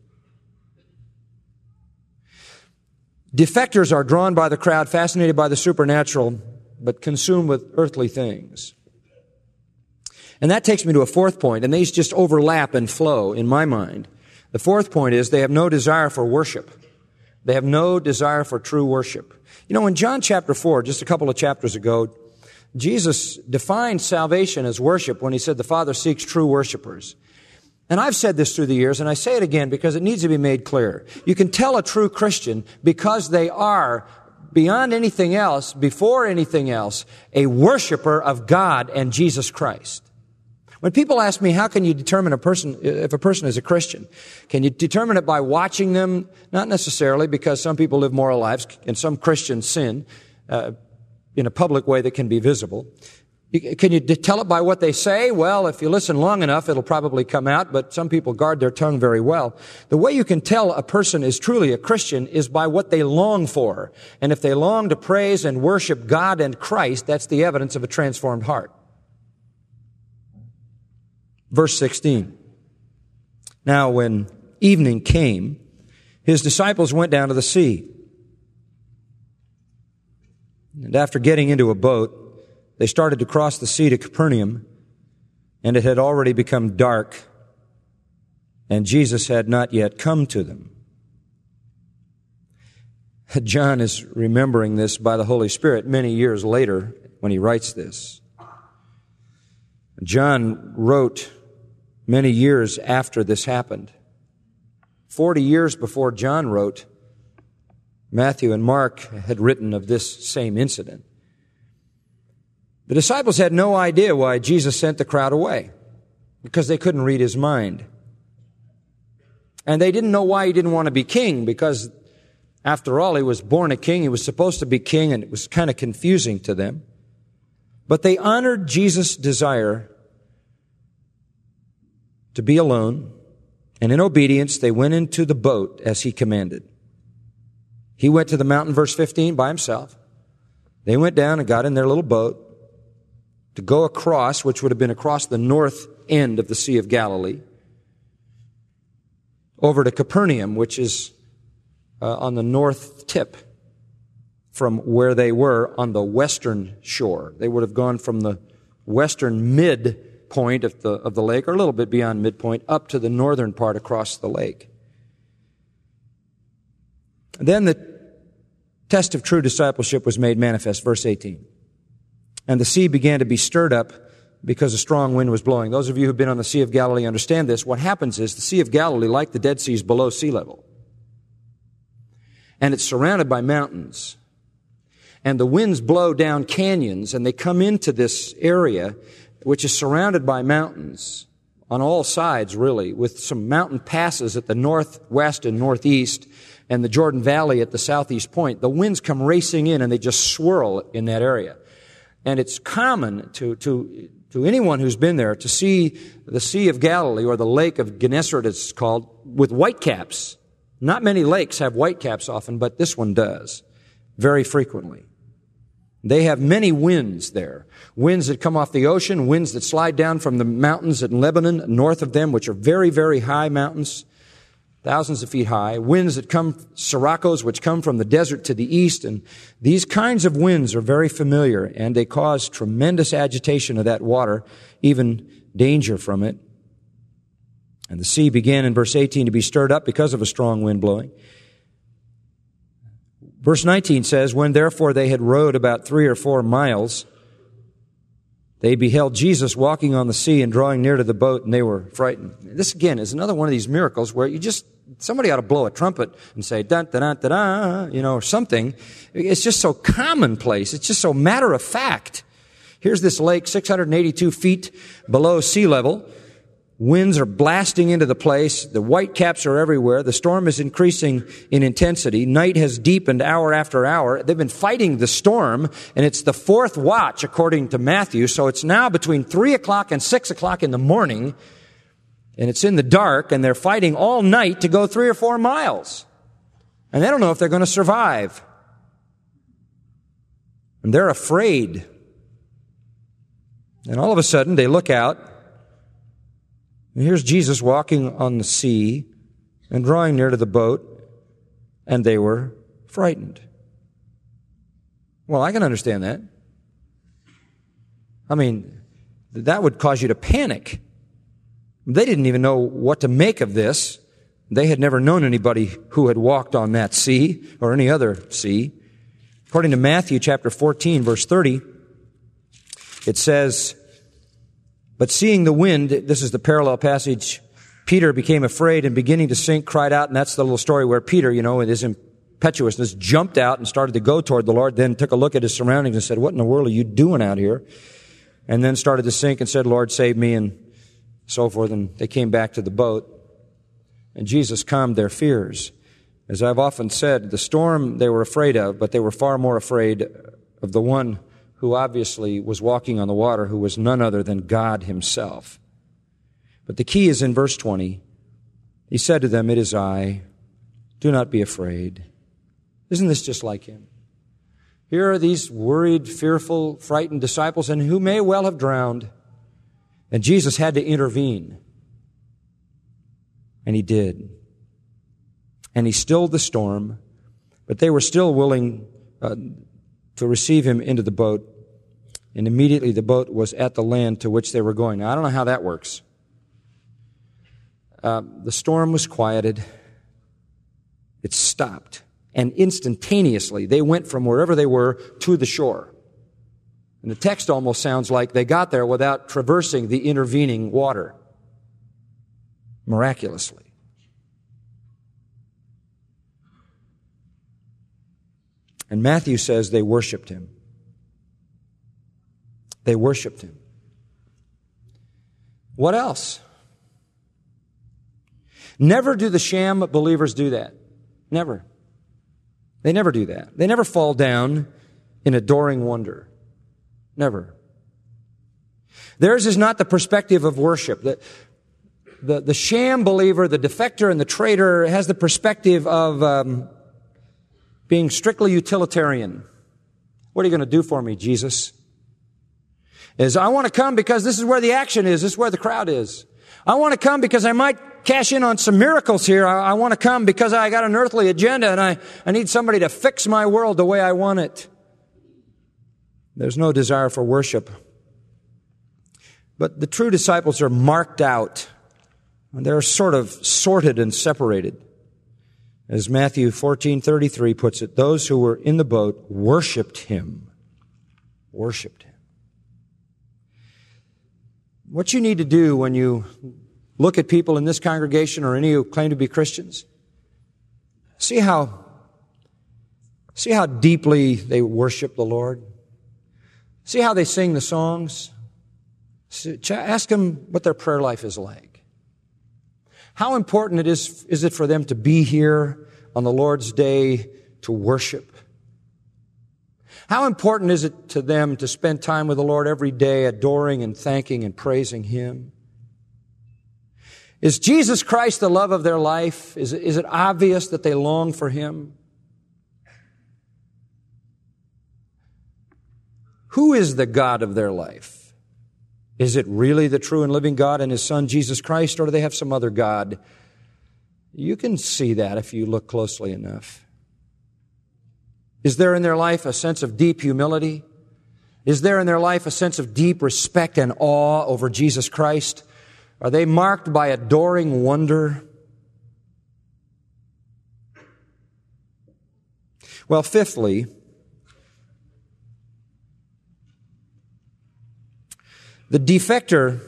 Defectors are drawn by the crowd, fascinated by the supernatural, but consumed with earthly things. And that takes me to a fourth point, and these just overlap and flow in my mind. The fourth point is they have no desire for worship. They have no desire for true worship. You know, in John chapter 4, just a couple of chapters ago, Jesus defined salvation as worship when he said the Father seeks true worshipers. And I've said this through the years, and I say it again because it needs to be made clear. You can tell a true Christian because they are, beyond anything else, before anything else, a worshiper of God and Jesus Christ. When people ask me, how can you determine if a person is a Christian? Can you determine it by watching them? Not necessarily, because some people live moral lives and some Christians sin in a public way that can be visible. Can you tell it by what they say? Well, if you listen long enough, it'll probably come out, but some people guard their tongue very well. The way you can tell a person is truly a Christian is by what they long for. And if they long to praise and worship God and Christ, that's the evidence of a transformed heart. Verse 16. Now, when evening came, his disciples went down to the sea. And after getting into a boat, they started to cross the sea to Capernaum, and it had already become dark, and Jesus had not yet come to them. John is remembering this by the Holy Spirit many years later when he writes this. John wrote many years after this happened. 40 years before John wrote, Matthew and Mark had written of this same incident. The disciples had no idea why Jesus sent the crowd away, because they couldn't read his mind. And they didn't know why he didn't want to be king, because after all, he was born a king, he was supposed to be king, and it was kind of confusing to them. But they honored Jesus' desire to be alone, and in obedience, they went into the boat as he commanded. He went to the mountain, verse 15, by himself. They went down and got in their little boat to go across, which would have been across the north end of the Sea of Galilee, over to Capernaum, which is on the north tip from where they were on the western shore. They would have gone from the western midpoint of the lake, or a little bit beyond midpoint, up to the northern part across the lake. Then the test of true discipleship was made manifest, verse 18. And the sea began to be stirred up because a strong wind was blowing. Those of you who've been on the Sea of Galilee understand this. What happens is the Sea of Galilee, like the Dead Sea, is below sea level. And it's surrounded by mountains. And the winds blow down canyons, and they come into this area, which is surrounded by mountains on all sides, really, with some mountain passes at the northwest and northeast, and the Jordan Valley at the southeast point. The winds come racing in, and they just swirl in that area. And it's common to anyone who's been there to see the Sea of Galilee, or the Lake of Gennesaret it's called, with whitecaps Not many lakes have whitecaps often, but this one does, very frequently. They have many winds there. Winds that come off the ocean, winds that slide down from the mountains in Lebanon, north of them, which are very, very high mountains, thousands of feet high. Winds that come, siroccoes, which come from the desert to the east. And these kinds of winds are very familiar, and they cause tremendous agitation of that water, even danger from it. And the sea began in verse 18 to be stirred up because of a strong wind blowing. Verse 19 says, when therefore they had rowed about 3 or 4 miles, they beheld Jesus walking on the sea and drawing near to the boat, and they were frightened. This again is another one of these miracles where somebody ought to blow a trumpet and say, da da da da da, or something. It's just so commonplace. It's just so matter of fact. Here's this lake, 682 feet below sea level. Winds are blasting into the place. The whitecaps are everywhere. The storm is increasing in intensity. Night has deepened hour after hour. They've been fighting the storm, and it's the 4th watch, according to Matthew. So it's now between 3 o'clock and 6 o'clock in the morning, and it's in the dark, and they're fighting all night to go 3 or 4 miles. And they don't know if they're going to survive. And they're afraid. And all of a sudden, they look out, and here's Jesus walking on the sea and drawing near to the boat, and they were frightened. Well, I can understand that. I mean, that would cause you to panic. They didn't even know what to make of this. They had never known anybody who had walked on that sea or any other sea. According to Matthew chapter 14, verse 30, it says, but seeing the wind, this is the parallel passage, Peter became afraid and beginning to sink, cried out, and that's the little story where Peter, in his impetuousness, jumped out and started to go toward the Lord, then took a look at his surroundings and said, what in the world are you doing out here? And then started to sink and said, Lord, save me, and so forth, and they came back to the boat, and Jesus calmed their fears. As I've often said, the storm they were afraid of, but they were far more afraid of the one who obviously was walking on the water, who was none other than God himself. But the key is in verse 20. He said to them, it is I. Do not be afraid. Isn't this just like him? Here are these worried, fearful, frightened disciples, and who may well have drowned. And Jesus had to intervene. And he did. And he stilled the storm, but they were still willing to receive him into the boat. And immediately the boat was at the land to which they were going. Now, I don't know how that works. The storm was quieted. It stopped. And instantaneously, they went from wherever they were to the shore. And the text almost sounds like they got there without traversing the intervening water. Miraculously. And Matthew says they worshiped him. They worshiped him. What else? Never do the sham believers do that. Never. They never do that. They never fall down in adoring wonder. Never. Theirs is not the perspective of worship. The sham believer, the defector and the traitor has the perspective of being strictly utilitarian. What are you going to do for me, Jesus? I want to come because this is where the action is. This is where the crowd is. I want to come because I might cash in on some miracles here. I want to come because I got an earthly agenda and I need somebody to fix my world the way I want it. There's no desire for worship. But the true disciples are marked out. They're sort of sorted and separated. As Matthew 14:33 puts it, those who were in the boat worshiped him. Worshiped him. What you need to do when you look at people in this congregation or any who claim to be Christians, see how deeply they worship the Lord. See how they sing the songs. Ask them what their prayer life is like. How important is it for them to be here on the Lord's day to worship? How important is it to them to spend time with the Lord every day, adoring and thanking and praising him? Is Jesus Christ the love of their life? Is it obvious that they long for Him? Who is the God of their life? Is it really the true and living God and His Son, Jesus Christ, or do they have some other God? You can see that if you look closely enough. Is there in their life a sense of deep humility? Is there in their life a sense of deep respect and awe over Jesus Christ? Are they marked by adoring wonder? Well, fifthly, the defector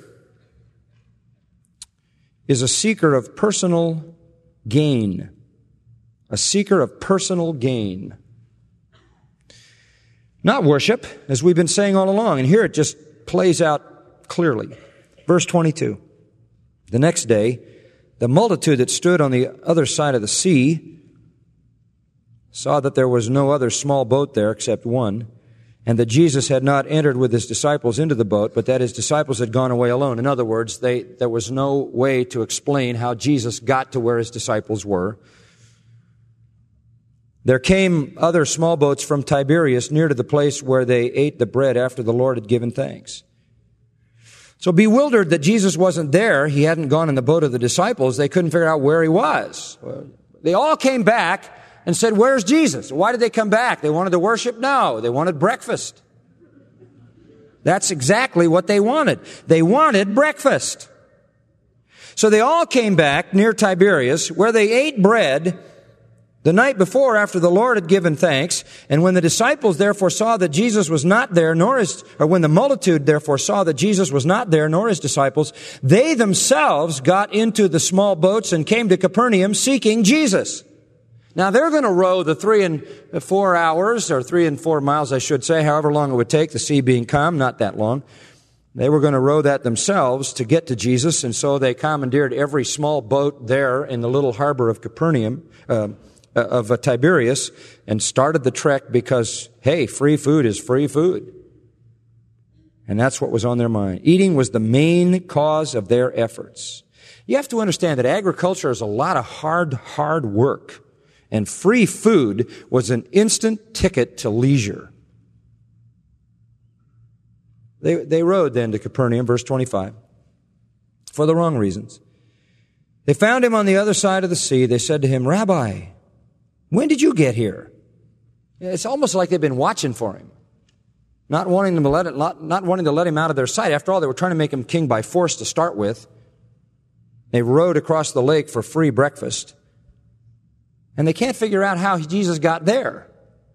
is a seeker of personal gain. A seeker of personal gain. Not worship, as we've been saying all along. And here it just plays out clearly. Verse 22. The next day, the multitude that stood on the other side of the sea saw that there was no other small boat there except one, and that Jesus had not entered with His disciples into the boat, but that His disciples had gone away alone. In other words, there was no way to explain how Jesus got to where His disciples were. There came other small boats from Tiberias near to the place where they ate the bread after the Lord had given thanks. So bewildered that Jesus wasn't there, He hadn't gone in the boat of the disciples, they couldn't figure out where He was. They all came back and said, "Where's Jesus?" Why did they come back? They wanted to worship? No, they wanted breakfast. That's exactly what they wanted. They wanted breakfast. So they all came back near Tiberias, where they ate bread the night before after the Lord had given thanks. And when the disciples therefore saw that Jesus was not there, when the multitude therefore saw that Jesus was not there, nor His disciples, they themselves got into the small boats and came to Capernaum seeking Jesus. Now they're going to row the 3 and 4 hours, or 3 and 4 miles, I should say, however long it would take, the sea being calm, not that long. They were going to row that themselves to get to Jesus, and so they commandeered every small boat there in the little harbor of Capernaum, of Tiberias, and started the trek because, hey, free food is free food. And that's what was on their mind. Eating was the main cause of their efforts. You have to understand that agriculture is a lot of hard work. And free food was an instant ticket to leisure. They rode then to Capernaum, verse 25, for the wrong reasons. They found Him on the other side of the sea. They said to Him, "Rabbi, when did you get here?" It's almost like they've been watching for Him, not wanting to let Him out of their sight. After all, they were trying to make Him king by force to start with. They rowed across the lake for free breakfast, and they can't figure out how Jesus got there.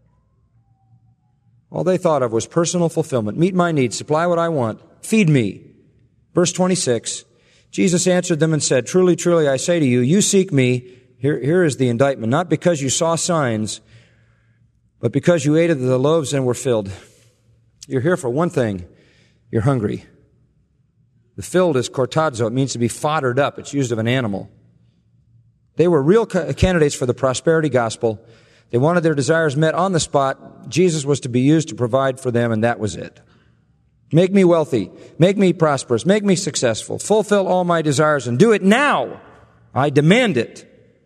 All they thought of was personal fulfillment. Meet my needs, supply what I want, feed me. Verse 26, Jesus answered them and said, "Truly, truly, I say to you, you seek me." Here is the indictment. "Not because you saw signs, but because you ate of the loaves and were filled." You're here for one thing. You're hungry. The filled is cortazo. It means to be foddered up. It's used of an animal. They were real candidates for the prosperity gospel. They wanted their desires met on the spot. Jesus was to be used to provide for them, and that was it. Make me wealthy. Make me prosperous. Make me successful. Fulfill all my desires, and do it now. I demand it.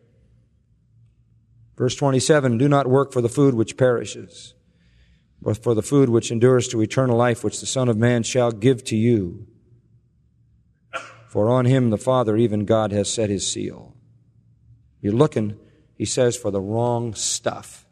Verse 27, "Do not work for the food which perishes, but for the food which endures to eternal life, which the Son of Man shall give to you. For on Him the Father, even God, has set His seal." You're looking, He says, for the wrong stuff.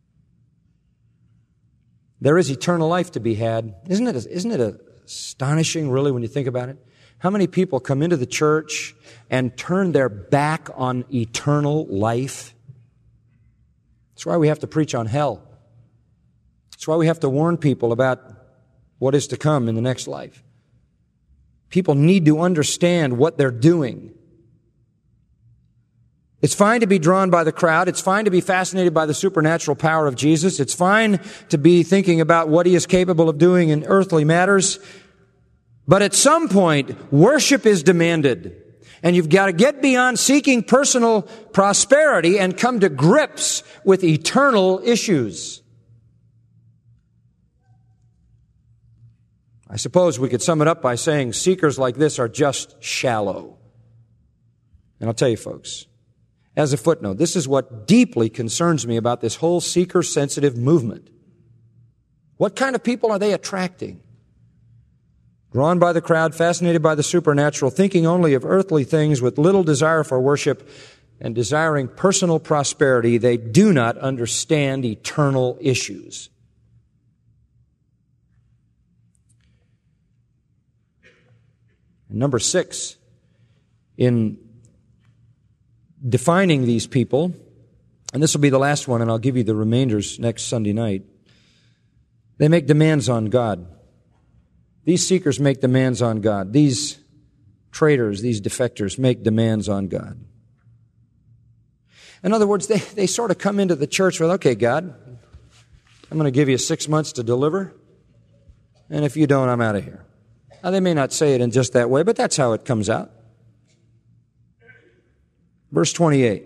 There is eternal life to be had. Isn't it astonishing, really, when you think about it? How many people come into the church and turn their back on eternal life? That's why we have to preach on hell. That's why we have to warn people about what is to come in the next life. People need to understand what they're doing. It's fine to be drawn by the crowd. It's fine to be fascinated by the supernatural power of Jesus. It's fine to be thinking about what He is capable of doing in earthly matters. But at some point, worship is demanded. And you've got to get beyond seeking personal prosperity and come to grips with eternal issues. I suppose we could sum it up by saying seekers like this are just shallow. And I'll tell you, folks, as a footnote, this is what deeply concerns me about this whole seeker-sensitive movement. What kind of people are they attracting? Drawn by the crowd, fascinated by the supernatural, thinking only of earthly things with little desire for worship and desiring personal prosperity, they do not understand eternal issues. And number 6, in defining these people, and this will be the last one, and I'll give you the remainders next Sunday night, they make demands on God. These seekers make demands on God. These traitors, these defectors make demands on God. In other words, they sort of come into the church with, okay, God, I'm going to give you 6 months to deliver, and if you don't, I'm out of here. Now, they may not say it in just that way, but that's how it comes out. Verse 28.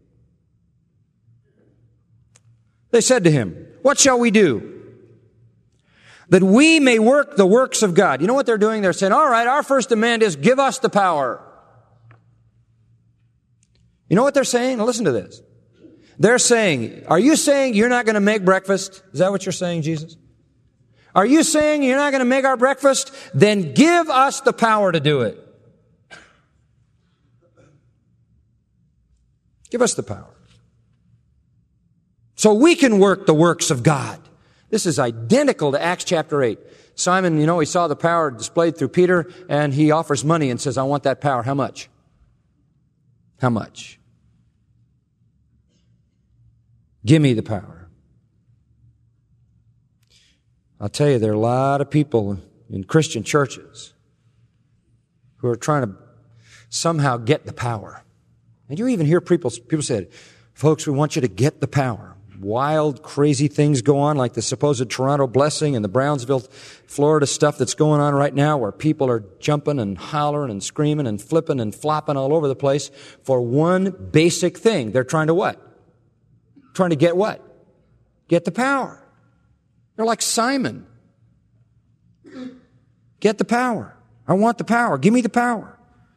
They said to him, what shall we do? That we may work the works of God. You know what they're doing? They're saying, all right, our first demand is give us the power. You know what they're saying? Now listen to this. They're saying, are you saying you're not going to make breakfast? Is that what you're saying, Jesus? Are you saying you're not going to make our breakfast? Then give us the power to do it. Give us the power. So we can work the works of God. This is identical to Acts chapter 8. Simon, he saw the power displayed through Peter, and he offers money and says, I want that power. How much? How much? Give me the power. I'll tell you, there are a lot of people in Christian churches who are trying to somehow get the power. And you even hear people say, folks, we want you to get the power. Wild, crazy things go on, like the supposed Toronto blessing and the Brownsville, Florida stuff that's going on right now, where people are jumping and hollering and screaming and flipping and flopping all over the place for one basic thing. They're trying to what? Trying to get what? Get the power. They're like Simon. Get the power. I want the power. Give me the power.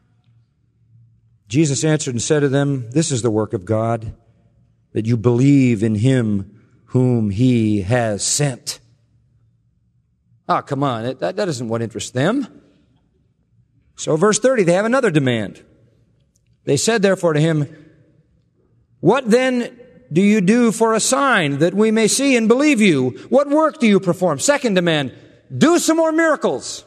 Jesus answered and said to them, this is the work of God, that you believe in Him whom He has sent. Oh, come on. That isn't what interests them. So verse 30, they have another demand. They said therefore to Him, what then do you do for a sign that we may see and believe you? What work do you perform? Second demand, do some more miracles.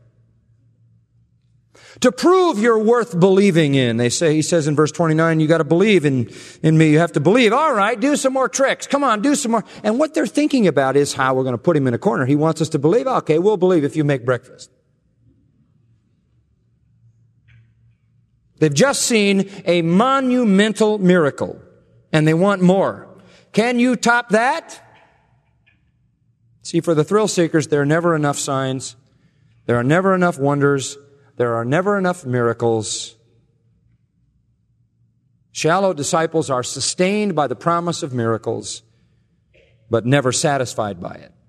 To prove you're worth believing in. He says in verse 29, you got to believe in me. You have to believe. All right, do some more tricks. Come on, do some more. And what they're thinking about is how we're going to put him in a corner. He wants us to believe. Okay, we'll believe if you make breakfast. They've just seen a monumental miracle, and they want more. Can you top that? See, for the thrill seekers, there are never enough signs. There are never enough wonders. There are never enough miracles. Shallow disciples are sustained by the promise of miracles, but never satisfied by it.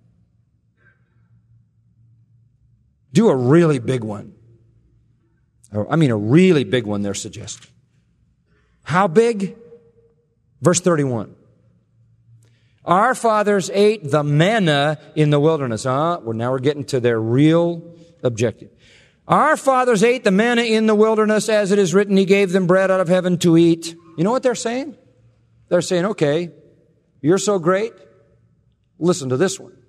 Do a really big one. A really big one, they're suggesting. How big? Verse 31. Our fathers ate the manna in the wilderness. Well, now we're getting to their real objective. Our fathers ate the manna in the wilderness, as it is written, He gave them bread out of heaven to eat. You know what they're saying? They're saying, okay, you're so great. Listen to this one.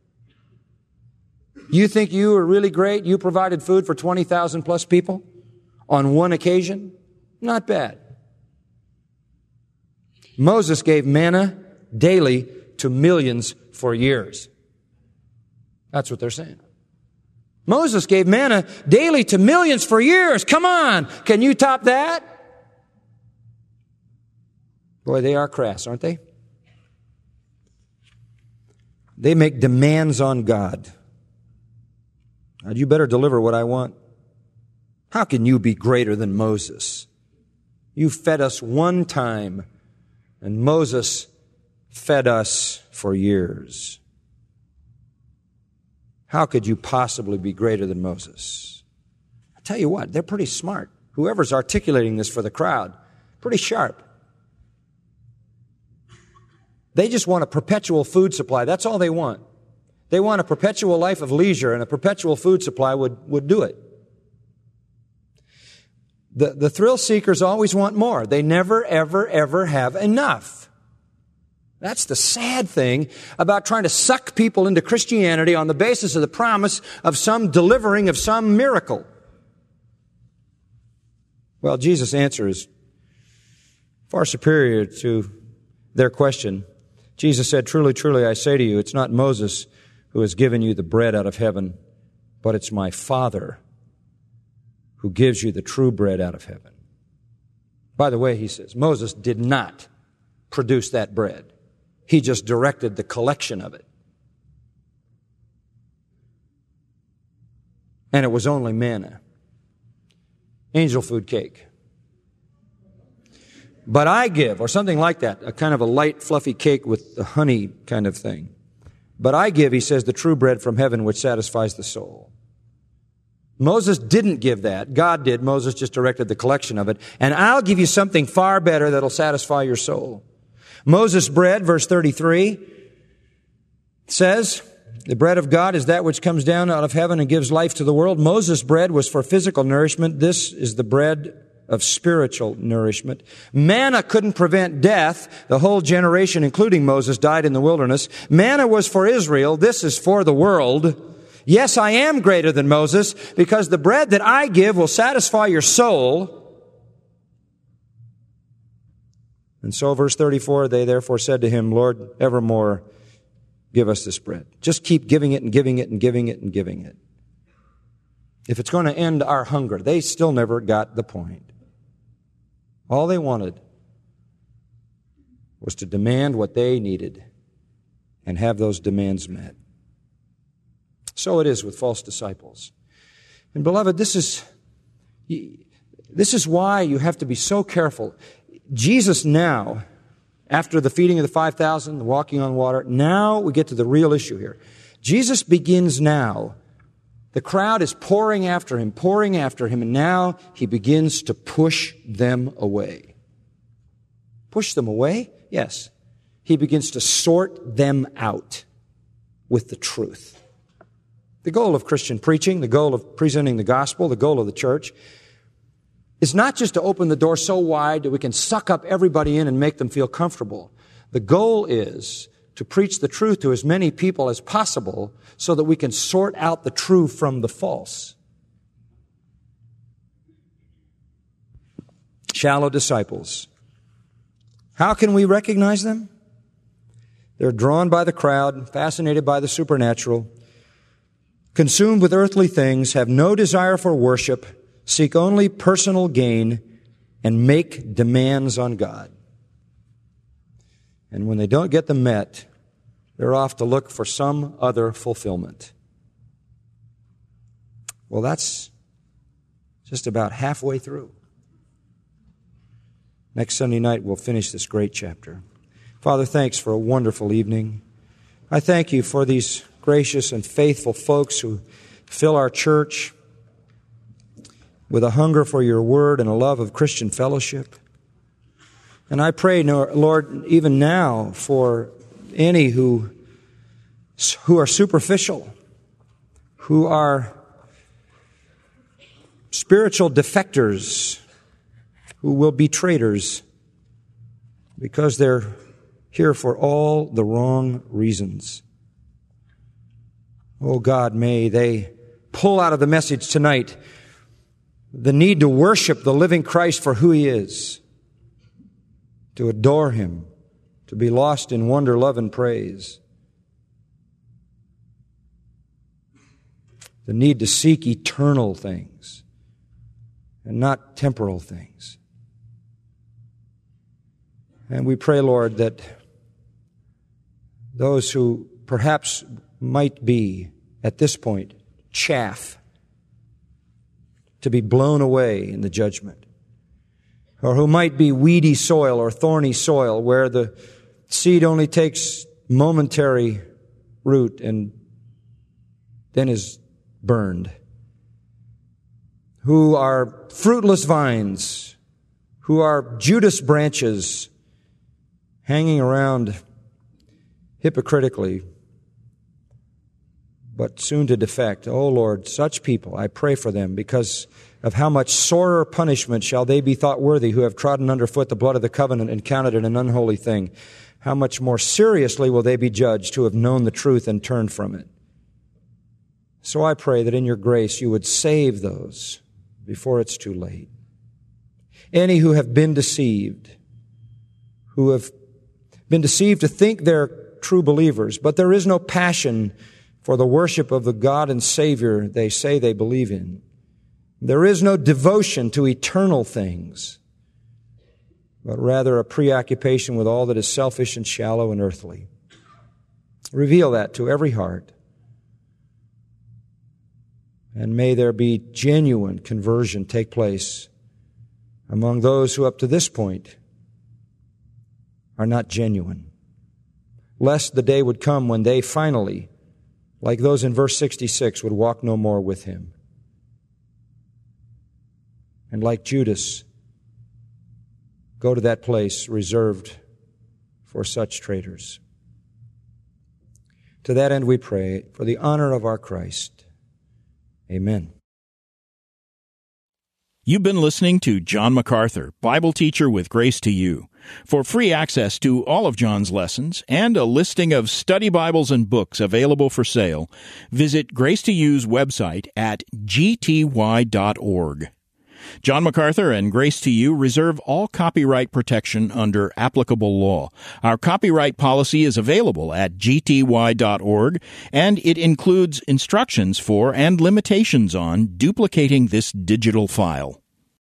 You think you are really great? You provided food for 20,000 plus people on one occasion? Not bad. Moses gave manna daily to millions for years. That's what they're saying. Moses gave manna daily to millions for years. Come on. Can you top that? Boy, they are crass, aren't they? They make demands on God. God, you better deliver what I want. How can you be greater than Moses? You fed us one time, and Moses fed us for years. How could you possibly be greater than Moses? I tell you what, they're pretty smart. Whoever's articulating this for the crowd, pretty sharp. They just want a perpetual food supply. That's all they want. They want a perpetual life of leisure, and a perpetual food supply would do it. The thrill seekers always want more. They never, ever, ever have enough. That's the sad thing about trying to suck people into Christianity on the basis of the promise of some delivering of some miracle. Well, Jesus' answer is far superior to their question. Jesus said, "Truly, truly, I say to you, it's not Moses who has given you the bread out of heaven, but it's my Father who gives you the true bread out of heaven." By the way, he says, Moses did not produce that bread. He just directed the collection of it. And it was only manna. Angel food cake. But I give, or something like that, a kind of a light, fluffy cake with the honey kind of thing. But I give, he says, the true bread from heaven which satisfies the soul. Moses didn't give that. God did. Moses just directed the collection of it. And I'll give you something far better that'll satisfy your soul. Moses' bread, verse 33, says, the bread of God is that which comes down out of heaven and gives life to the world. Moses' bread was for physical nourishment. This is the bread of spiritual nourishment. Manna couldn't prevent death. The whole generation, including Moses, died in the wilderness. Manna was for Israel. This is for the world. Yes, I am greater than Moses, because the bread that I give will satisfy your soul. And so, verse 34, they therefore said to him, Lord, evermore give us this bread. Just keep giving it and giving it and giving it and giving it. If it's going to end our hunger, they still never got the point. All they wanted was to demand what they needed and have those demands met. So it is with false disciples. And beloved, this is why you have to be so careful. Jesus now, after the feeding of the 5,000, the walking on water, now we get to the real issue here. Jesus begins now. The crowd is pouring after him, and now he begins to push them away. Push them away? Yes. He begins to sort them out with the truth. The goal of Christian preaching, the goal of presenting the gospel, the goal of the church is not just to open the door so wide that we can suck up everybody in and make them feel comfortable. The goal is to preach the truth to as many people as possible so that we can sort out the true from the false. Shallow disciples. How can we recognize them? They're drawn by the crowd, fascinated by the supernatural, consumed with earthly things, have no desire for worship, seek only personal gain, and make demands on God. And when they don't get them met, they're off to look for some other fulfillment. Well, that's just about halfway through. Next Sunday night, we'll finish this great chapter. Father, thanks for a wonderful evening. I thank you for these gracious and faithful folks who fill our church with a hunger for your word and a love of Christian fellowship. And I pray, Lord, even now for any who are superficial, who are spiritual defectors, who will be traitors because they're here for all the wrong reasons. Oh God, may they pull out of the message tonight the need to worship the living Christ for who He is, to adore Him, to be lost in wonder, love, and praise. The need to seek eternal things and not temporal things. And we pray, Lord, that those who perhaps might be, at this point, chaff, to be blown away in the judgment, or who might be weedy soil or thorny soil where the seed only takes momentary root and then is burned, who are fruitless vines, who are Judas branches hanging around hypocritically, but soon to defect. Oh Lord, such people, I pray for them, because of how much sorer punishment shall they be thought worthy who have trodden underfoot the blood of the covenant and counted it an unholy thing. How much more seriously will they be judged who have known the truth and turned from it. So I pray that in your grace you would save those before it's too late. Any who have been deceived to think they're true believers, but there is no passion for the worship of the God and Savior they say they believe in. There is no devotion to eternal things, but rather a preoccupation with all that is selfish and shallow and earthly. Reveal that to every heart. And may there be genuine conversion take place among those who up to this point are not genuine, lest the day would come when they finally, like those in verse 66, would walk no more with Him. And like Judas, go to that place reserved for such traitors. To that end we pray for the honor of our Christ. Amen. You've been listening to John MacArthur, Bible teacher with Grace to You. For free access to all of John's lessons and a listing of study Bibles and books available for sale, visit Grace to You's website at gty.org. John MacArthur and Grace to You reserve all copyright protection under applicable law. Our copyright policy is available at gty.org, and it includes instructions for and limitations on duplicating this digital file.